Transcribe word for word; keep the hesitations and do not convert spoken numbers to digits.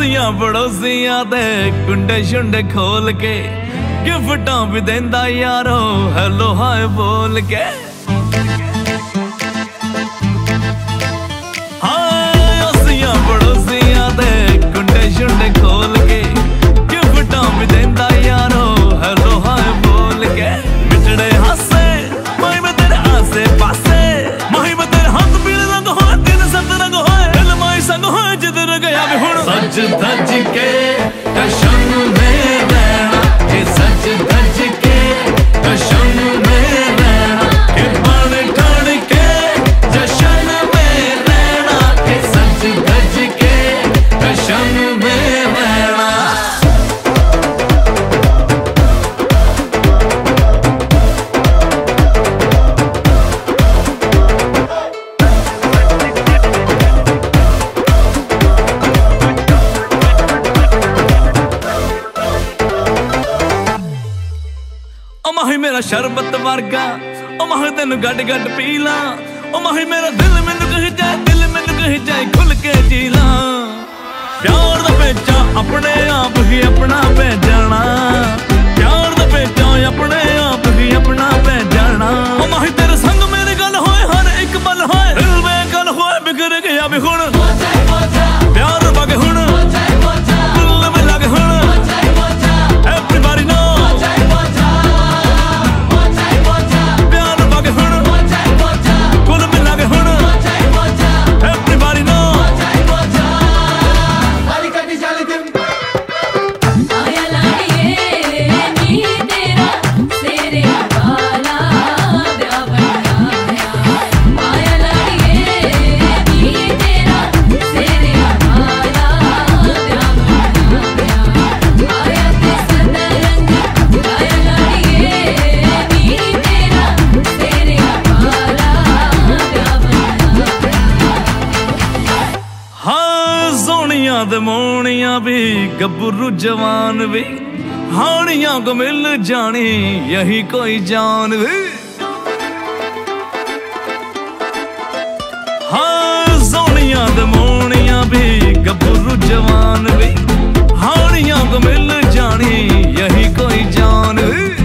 असियां पड़ोसियां दे कुंडे शुंडे खोल के गिफ्टां भी देंदा यारो हेलो हाय बोल के। हाँ असियां पड़ोसियां दे कुंडे शुंडे खोल के गिफ्टां भी देंदा यारो हेलो हाय बोल के। मिठड़े हासे माही में तेरे आसे पासे, माही में तेरे हाथ पीले रंग होए दिन सत रंग होए दिल माही संग होए जिधर गया भी हुण। सज धज के कशम में रहना, ये सज धज के कशम में रहना, ये बन ठन के जशन में रहना, ये सज धज के कशम में रहना। माही मेरा शरबत वर्गा ओ माही तेन गड गड पी ला, ओ माही मेरा दिल मैनू कही जाए दिल मैनू कही जाए खुल के जी ला। प्यार दा पेचा अपने आप ही अपना पै जाना, प्यार दा पेचा अपने आप ही अपना पै जाना। ओ माही तेरे संग मेरी गल होए हर एक पल होए दिल में गल होए बिखर गया भी हुण। प्यार वगे हुण दिल में लगे हुण एवरीबॉडी नो। मोनिया भी गबरू जवान भी हानियां को मिल जानी यही कोई जान भी। हाँ सोनिया दे मोनिया भी गबरू जवान भी हानियां को मिल जानी यही कोई जान भी।